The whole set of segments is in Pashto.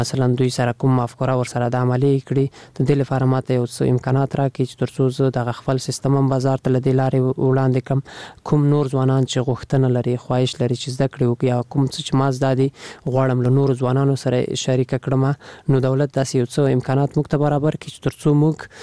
مثلا دوی سره کوم افکار ور سره د عملی کړي د دې لپاره ماته یو څه امکانات راکړي چې ترڅو زه د خپل سیستم بازار ته لدی لارې وړاندې کوم نور ځوانان چې غوښتنه لري خواهش لري چې زده کړي وکړي یا کوم څه چې ماز دادي غواړم له نور ځوانانو سره شریک کړم نو دولت داسې یو څه امکانات موږ ته برابر کړي چې ترڅو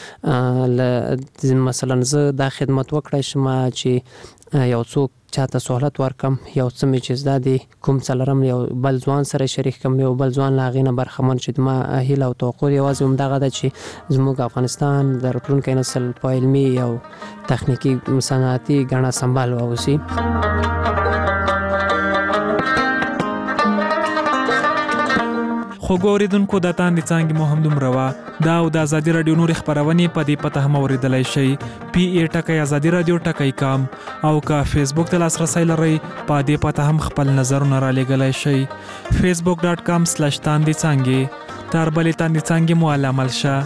موږ مثلا زه دا خدمت وکړای شم چې یو څوک چاته سہولت ورکم یو څه می چې زدادي کوم څلرم یو بل ځوان سره شریک کوم یو بل ځوان لاغینه برخمن چې ما هیله او توقع یوازې هم دغه د چې زموږ افغانستان د راتلونکي نسل په علمي او تخنیکی صنعتي غنا سمبال واوسي. خو ګوریدونکو د تاندې څانګې مو هم دومره وه دا او د ازادي راډیو نورې خپرونې په دې پته هم اورېدلی شئ PA@azadiradio.com او که فیسبوک ته لاسرسی لرئ په دې پته هم خپل نظرونه رالیږلی شئ facebook.com/تاندې څانګې تر بلې تاندې څانګې مو عمل شه.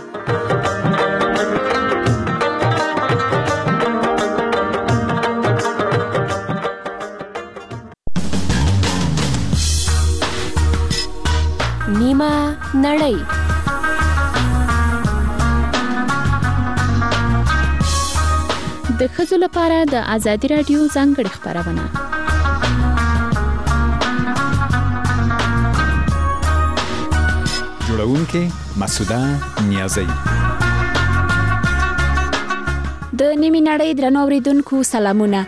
نیمه نړۍ د ښځو لپاره د ازادي راډیو ځانګړې خپرونه. جوړونکې مسعوده نیازی. د نیمه نړۍ درنو اوریدونکو سلامونه.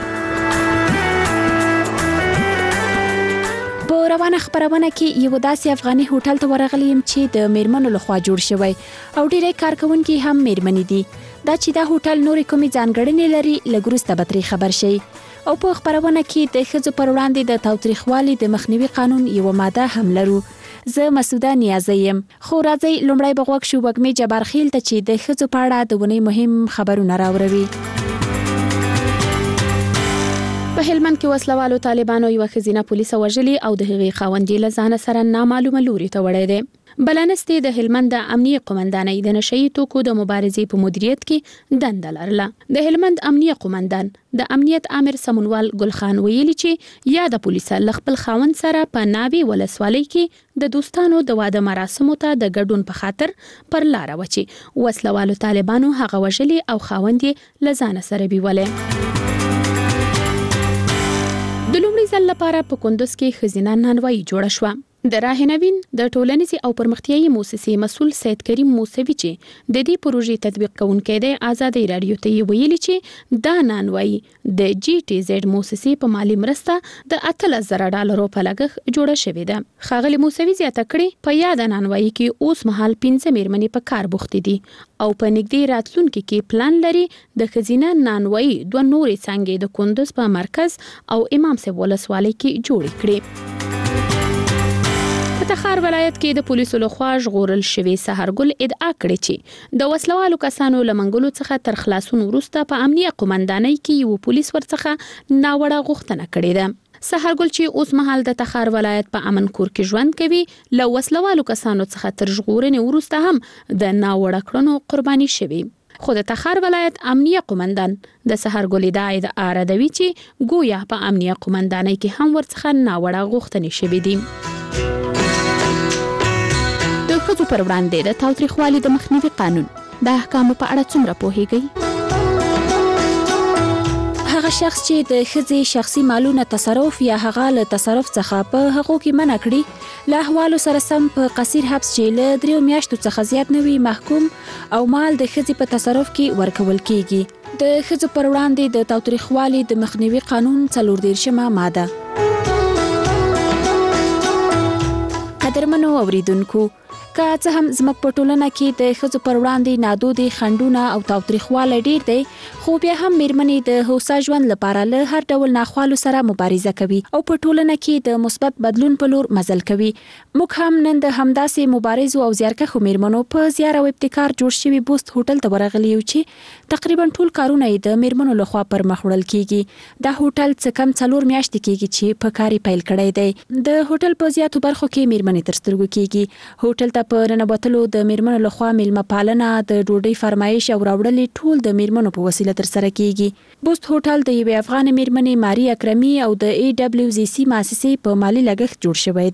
په روانه خبرونه کې یو داسې افغاني هوټل ته ورغلی يم چې د میرمنو لخوا جوړ شوی او ډیری کارکونکي هم میرمنې دي. دا چې دا هوټل نورې کومې ځانګړنې لري لګروسته به ترې خبر شي. او په خبرونه کې د ښځو پر وړاندې د تاوتریخوالي د مخنیوي قانون یو ماده هم لرو. زه مسعوده نیازی یم. خو راځئ لومړی به غوږ شو وږمې جبارخیل ته چې د ښځو په اړه د ونې مهم خبرونه راوروي. په هلمند کې وسلوالو طالبانو یو ښځینه پولیس وژلي او د هغې خاوند له ځان سره نامعلومه لوري ته وړی دی. بلنستې د هلمند د امنیه قومندانۍ د نشئی توکو د مبارزې په مدیریت کې دنده لرله. د هلمند امنیه قومندان د امنیت امر سمونوال ګلخان ویلي چې یا د پولیس له خپل خاوند سره په ناوی ولسوالۍ کې د دوستانو د واده مراسمو ته د ګډون په خاطر پر لار وچی وسلوالو طالبانو هغه وژلي او خاوند یې له ځان سره بیولې. د لومړي ځل لپاره په کندوز کې ښځینه نانوایي جوړه شوه. د راهنوین د ټولنیزې او پرمختیایي موسسې مسؤل سید کریم موسوي چې د دې پروژې تطبیق کوونکی دی ازادي راډیو ته ویلي چې دا نانوایي د GTZ موسسې په مالی مرسته د $18,000 په لګښت جوړه شوې ده. ښاغلي موسوي زیاته کړې په یاد نانوایي کې اوس مهال 15 میرمنې په کار بوختې دي او په نږدې راتلونکي کې پلان لري د ښځینه نانوایي 2 نورې څانګې د کندوز په مرکز او امام صاحب ولسوالۍ کې جوړې کړې. په تخار ولایت کې د پولیسو لخوا ژغورل شوی سحرګل ادعا کړې چې د وسلوالو کسانو لمنګلو څخه تر خلاصون وروسته په امنیه قومندانۍ کې یو پولیس ورڅخه ناوړه غوښتنه کړې ده. سحرګل چې اوس مهال د تخار ولایت په امن کور کې ژوند کوي له وسلوالو کسانو څخه تر ژغورنې وروسته هم د ناوړه کړنو قرباني شوی. خو د تخار ولایت امنیه قومندان د سحرګل ادعا ردوي چې ګویا په امنیه قومندانۍ کې هم ورڅخه ناوړه غوښتنې شوی دي. د ښځو پر وړاندې د تاوتریخوالي د مخنیوي قانون د احکامو په اړه څومره پوهیږئ؟ هغه شخص چې د ښځې شخصي مالونه تصرف یا هغه له تصرف څخه په حقوق کې منع کړي له احوالو سره سم په قصیر حبس چې له 3 میاشتو څخه زیات نه وي محکوم او مال د ښځې په تصرف کې ورکول کیږي. د ښځو پر وړاندې د تاوتریخوالي د مخنیوي قانون 34 ماده. قدرمنو اوریدونکو که څه هم زموږ په ټولنه کې د ښځو پر وړاندې نادودې خنډونه او تاوتریخوالی ډیر دی خو بیا هم میرمنې د هوسا ژوند لپاره له هر ډول ناخوالو سره مبارزه کوي او په ټولنه کې د مثبت بدلون په لور مزل کوي. موږ هم نن د همداسې مبارزو او زیارکښو میرمنو په زیار او ابتکار جوړ شوي بوست هوټل ته ورغلي یو چې تقریبا ټول کارونه یې د میرمنو لخوا پر مخ وړل کیږي. دا هوټل څه کم 4 میاشتې کیږي چې په کار پیل کړی دی. د هوټل په زیاتو برخو کې میرمنې تر سترګو کیږي. هوټل ته په ننوتلو د میرمنو لخوا میلمه پالنه د ډوډۍ فرمایش او راوړلې ټول د میرمنو په وسیله تر سره کیږي. بوست هوټل د یوې افغان میرمنې ماری اکرمي او د AWZC مؤسسې په مالی لګښت جوړ شوی دی.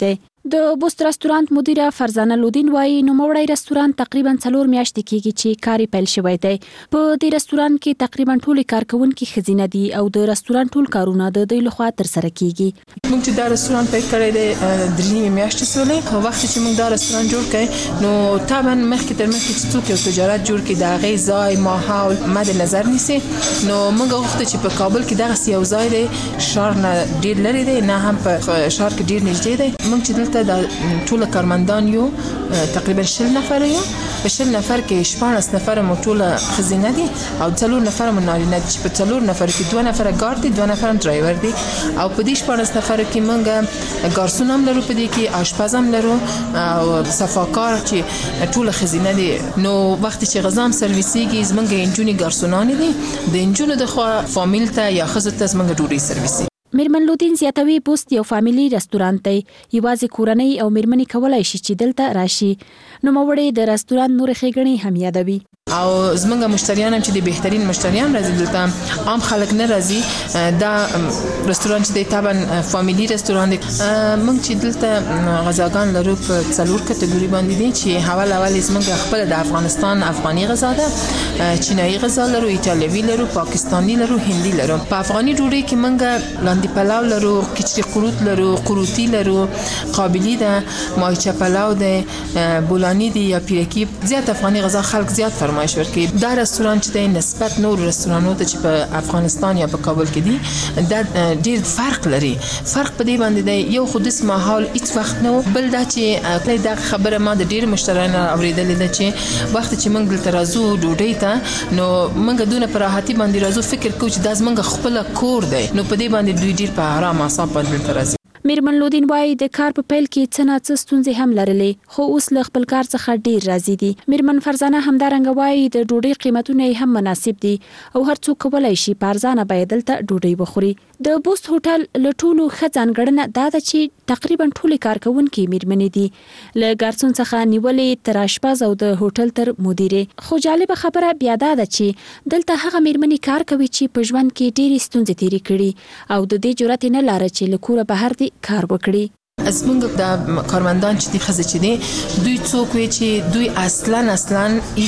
د بوست رستورانت مدیره فرزانه لودین وایي نوموړی رستورانت تقریبا 4 میاشتې کېږي چې کار پیل شوی دی. په دې رستورانت کې تقریبا ټول کارکونکي ښځینه دي او د رستورانت ټول کارونه د دوی لخوا ترسره کیږي. موږ چې دا رستورانت پیل کړی دی 3 میاشتې سولې په وخت چې موږ دا رستورانت جوړ کړی نو طبعا مخکې تر مخکې چې څوک یو تجارت جوړ کړي د هغې ځای ماحول مد نظر نیسي نو موږ غوښتل چې په کابل کې دغسې یو ځای دی شار نه ډېر لرې دی نه هم په شار کې ډېر نږدې دی. موږ چې دلته د ټول کارمندان یو تقریبا 20 نفر یو په 20 نفر کې 14 نفر مو ټول ښځینه دي او 4 نفر مو نارینه دي چې په 4 نفر کې 2 نفر ګارد دي 2 نفر ډرایور دي او په دې 14 نفر کې موږ ګارسون هم لرو په دې کې آشپز هم لرو او صفاکار چې ټول ښځینه دي. نو وخت چې غذا هم سرویسیږي زمونږ انجونې ګارسونانې دي د انجونو د خوا فامیل ته یا ښځو ته زمونږ ډوډۍ سرویسي. میرمن لودین زیاتوي بوست یو فامیلی رستورانت دی. یوازې کورنۍ او میرمنې کولای شي چې دلته راشي. نوموړی د رستورانت نور ښېګڼې هم یادوي. او زمونږ مشتریان هم چې د بهترین مشتریان راځي دلته عام خلک نه راځي. دا رستورانت چې دی طبعا فامیلی رستورانت دی. موږ چې دلته غذاګان لرو په 4 کټګوري باندې دي چې اول زمونږ خپل د افغانستان افغاني غذا ده چینایي غذا لرو ایتالوي لرو پاکستانی لرو هندي لرو. په افغاني ډوډۍ کې موږ لاندې پلاو لرو کچري قروت لرو قروتی لرو قابلی ده مایچه پلاو ده بولانی دي یا پیرکی. زیات افغاني غذا خلک زیات فرمایش ورکوي. دا رستورانت چې دی نسبت نور رستورانونو ته چې په افغانستان یا په کابل کې دي دا ډیر فرق لري. فرق په دې باندې دی یو خو داسې ماحول هیڅ وخت نه بل دا چې دا خبره ما د ډیر مشتریانو اوریدلې ده چې وخت چې موږ دلته راځو ډوډۍ ته نو موږ دونه په راحتي باندې راځو فکر کوو چې دا زموږ خپل کور دی نو په دې باندې دوی ډیر په آرام اعصاب باندې دلته راځي. میرمن لودین وایي د کار په پیل کې څه نه څه ستونزې هم لرلې خو اوس له خپل کار څخه ډیر راضي دي. میرمن فرزانه همدارنګه وایي د ډوډۍ قیمتونه هم مناسب دي او هر څوک کولای شي په ارزانه بیه دلته ډوډۍ وخوري. د بوست هوټل له ټولو ښه ځانګړنه دا ده چې تقریبا ټولې کارکونکي میرمنې دي له ګارسون څخه نیولې تر آشپز او د هوټل تر مدیرې. خو جالبه خبره بیا دا ده چې دلته هغه میرمنې کار کوي چې په ژوند کې ډېرې ستونزې تېرې کړي او د دې جرأت نه لاره چې له کوره بهر دي کار وکړي. زمونږ د کارمندان چې دي ښځې چې دي دوی څوک وي چې دوی اصلا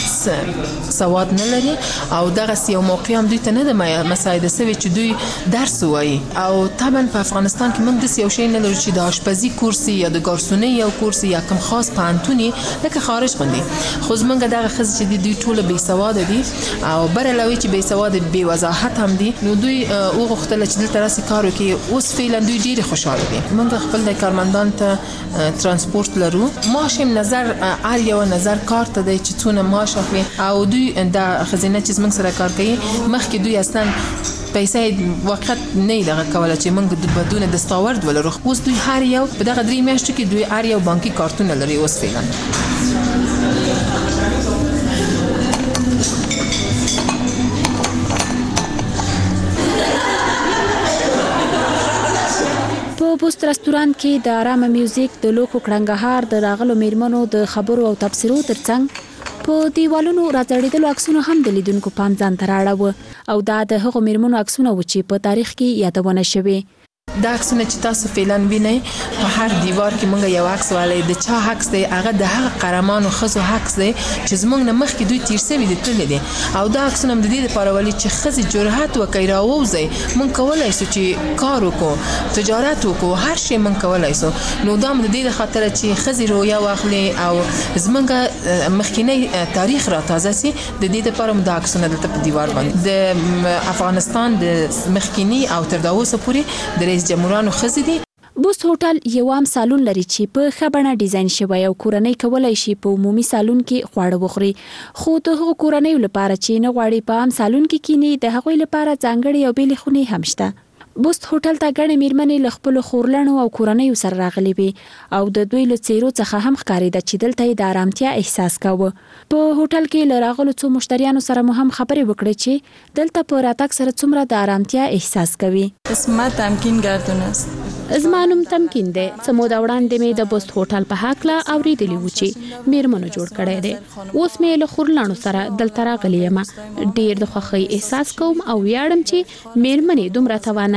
هیڅ سواد نه لري او دغسې یو موقع هم دوی ته نه ده مساعده سوې چې دوی درس ووایي. او طبعا په افغانستان کې موږ داسې یو شی نه لرو چې د آشپزي کورسي یا د ګارسونۍ یو کورس یا کوم خاص پوهنتون لکه خارج غوندې. خو زمونږ دغه ښځې چې دي دوی ټوله بې سواده دي او بر علاوه چې بې سواده بې وضاحت هم دي نو دوی وغوښتله چې دلته راسي کار وکړي. اوس فعلا دوی ډېرې خوشحاله دي. موږ خپل د کارمندان ته ترانسپورت لرو معاش هم نظر هر یو نظر کار ته دی چې څونه معاش اخلي او دوی د خزینه چې موږ سره کار کوي مخکې دوی اصلا پیسې وخت نه دغه کوله چې موږ بدون دستاورد ولرو. اوس دوی هر یو په دغه 3 میاشتو کې دوی هر یو بانکي کارتون لري اوس فعلا. په بوست رستورانت کې د آرامه میوزیک د لوکو کړنګهار د راغلو میرمنو د خبرو او تبصرو ترڅنګ په دیوالونو راځړېدلو عکسونه هم د لیدونکو پام ځان ته راړه او دا د هغو میرمنو عکسونه و چې په تاریخ کې یادونه شوي. دا عکسونه چې تاسو فعلا وینئ په هر دیوار کې موږ یو عکس والی د چا عکس دی هغه د هغه قهرمانو ښځو عکس دی چې زموږ نه مخکې دوی تیر سوي دي تللي دي او دا عکسونه هم د دې دپاره ولي چې ښځې جرأت وکړي راووځئ موږ کولی سو چې کار وکړو تجارت وکړو هر شی موږ کولی سو. نو دا هم د دې د خاطره چې ښځې رویه واخلي او زموږ مخکینی تاریخ را تازه سي د دې دپاره هم دا عکسونه دلته په دیوار باندې د افغانستان د مخکینی او تر دا اوسه پورې د رئیس جمهورانو ښځې دي. بوست هوټل یو عام سالون لري چې په ښه بڼه ډیزاین شوی او کورنۍ کولای شي په عمومي سالون کې خواړه وخوري. خو د هغو کورنیو لپاره چې نه غواړي په عام سالون کې کینی د هغوی لپاره ځانګړې او بېلې خونې هم شته. بوست هوټل ته ګڼې میرمنې له خپلو خورلڼو او کورنیو سره راغلي وي او د دوی له څیرو څخه هم ښکارېده چې دلته یې د آرامتیا احساس کاوه. په هوټل کې له راغلو څو مشتریانو سره مو هم خبرې وکړې چې دلته په راتګ سره څومره د آرامتیا احساس کوي. اسمه تمکین گردون است. زما نوم تمکین دی. څه موده وړاندې مې د بوست هوټل په هکله اورېدلي وو چې میرمنو جوړ کړی دی. اوس مې له خورلڼو سره دلته راغلې یم. ډېر د خوښۍ احساس کوم او ویاړم چې میرمنې دومره توانایي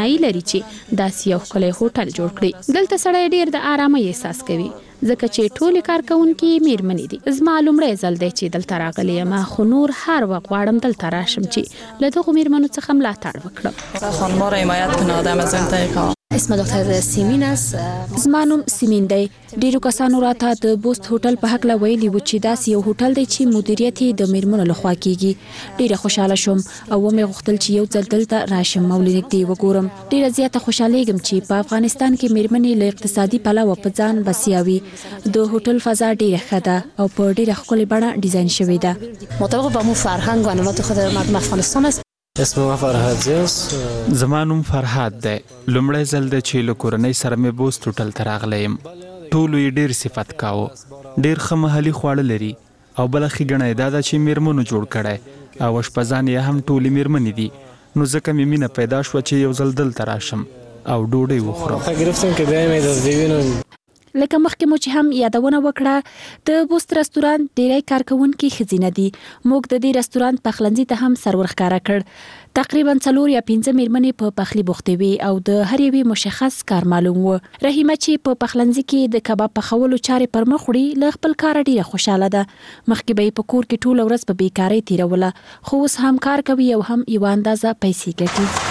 توانایي لري چې داسې یو ښکلی هوټل جوړ کړي. دلته سړی ډیر د آرامۍ احساس کوي ځکه چې ټول کارکونکي میرمنې دي. زما لومړی ځل دی چې دلته راغلی یم، خو نور هر وخت غواړم دلته راشم چې له دغو میرمنو څخه ملاتړ وکړم. خانم‌ها را حمایت کنه آدم از این طریقه. اسم دکتر سیمین است. زما نوم سیمین دی. ډیرو کسانو راته د بوست هوټل په حق ویلي و چې داسې یو هوټل دی چې مدیریت یې د میرمنو لخوا کیږي. ډیره خوشاله شوم او مې غوښتل چې یو ځل دلته راشم او لنږدې وګورم. ډیره زیاته خوشالېږم چې په افغانستان کې میرمنې له اقتصادي پلوه په ځان بسیا وي. د هوټل فضا ډیره ښه ده او په ډیره ښکلې بڼه ډیزاین شوې ده. مطابق با مو فرهنگ و عنعنات خود مردم افغانستان است. اسم ما فرهاد است. زما نوم فرهاد دی. لومړی ځل دی چې له کورنۍ سره مې بوست هوټل ته راغلی یم. ټولو یې ډېر صفت کاوه. ډېر ښه محلي خواړه لري او بله ښېګڼه یې دا ده چې میرمنو جوړ کړی او اشپزان یې هم ټولې میرمنې دي. نو ځکه مې مینه پیدا شوه چې یو ځل دلته راشم او ډوډۍ وخورم. گرفتم که بیایم از ببینم. لکه مخکې مو چې هم یادونه وکړه د بوست رستورانت ډیری کارکونکي ښځینه دي. موږ د دې رستورانت پخلنځي ته هم سر ورښکاره کړ. تقریبا 4 یا 5 میرمنې په پخلي بوختې وي او د هر یوې مشخص کار معلوم و. رحیمه چې په پخلنځي کې د کباب پخولو چارې پر مخ وړي له خپل کار ډیره خوشاله ده. مخکې به په کور کې ټوله ورځ په بیکارۍ تیروله، خو اوس هم کار کوي او هم یو اندازه پیسې ګټي.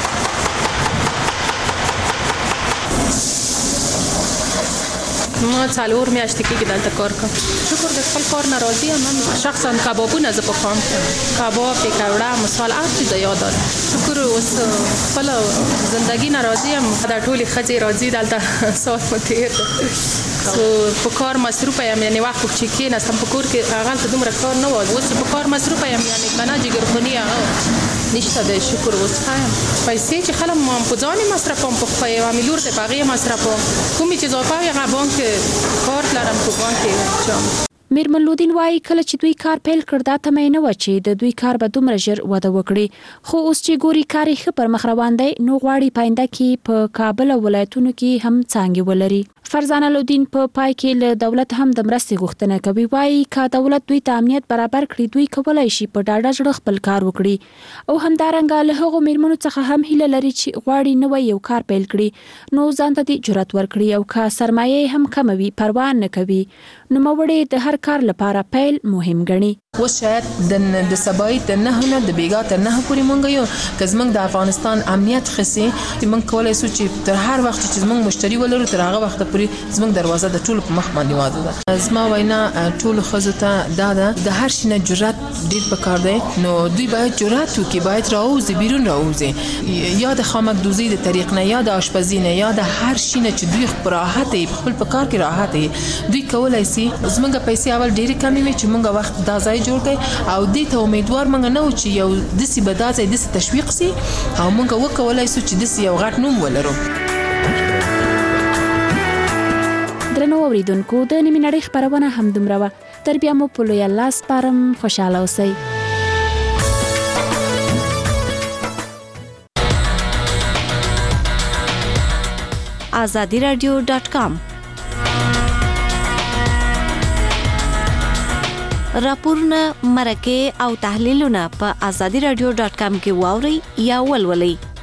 ما 4 میاشتې کېږي دلته کار کوم. شکر د خپل کار نه راضي یم. من شخصا کبابونه زه پخوام، کباب، پکوړه، مثال هر څه د یاد دارم. شکر اوس خپل زندگی نه راضي یم. دا ټولې ښځې راضي دلته سال مو تېر ده. خو په کار مصروفه یم، یعنې وخت چې کېناستم په کور کې هغلته دومره کار نه و. اوس په کار مصروفه یم، یعنې که نه جګرخوني هغه نشته دی. شکر اوس ښه یم. پیسې چې خلم په ځان یې مصرفوم، په خپله یوه لور دی په هغې یې مصرفوم. کومې چې اضافه وي هغه بانک کارت لرم په بانک کې چام. میرمن لودین وایي کله چې دوی کار پیل کړ دا تمه نه و چې د دوی کار به دومره ژر وده وکړي، خو اوس چې ګوري کار یې ښه پر مخ روان دی نو غواړي پاینده کې په کابل او ولایتونو کې هم څانګې ولري. فرزانه لودین په پای کې له دولت هم د مرستې غوښتنه کوي. وایي که دولت دوی ته امنیت برابر کړي دوی کولی شي په ډاډه زړه خپل کار وکړي او همدارنګه له هغو میرمنو څخه هم هیله لري چې غواړي نوی یو کار پیل کړي نو ځان ته دې جرأت ورکړي او که سرمایه هم کمه وي پروا نه کوي. نوموړې د هر کار لپاره پیل مهم ګڼي. اوس شاید د سبایی تر 9 نه د بیګا تر 9 پورې مونږ یو که زمونږ د افغانستان امنیت خسي مونږ کولای شو چې تر هر وخت چې زمونږ مشتری ولرو تر هغه وخت پورې زمونږ دروازه د ټولو په مخ باندې واده ده. زما وینا ټولو ښځو ته دا ده د هر شي نه جرأت ډېر پکار دی. نو دوی باید جرأت وکړي، باید راوځي، بیرون راوځي، یا د خامکدوزۍ د طریق نه یا د آشپزۍ نه یا د هر شي نه چې دوی په راحت یې خپل په کار کې راحت یې دوی کولای شي. زمونږ پیسې اول ډېرې کمې وي چې مونږ وخت دا ځای جوړ کړي او دې ته امیدوار مونږ نه و چې یو داسې به دا ځای داسې تشویق سي او مونږ وکولای شو چې داسې یو غټ نوم ولرو. درنو اوریدونکو د نیمې نړۍ خپرونه همدومره وه. تر بیا مو په لوی الله سپارم. خوشحاله اوسئ. azadiradio.com راپورونه، مرکې او تحلیلونه په azadiradio.com کې واورئ یا ولولئ.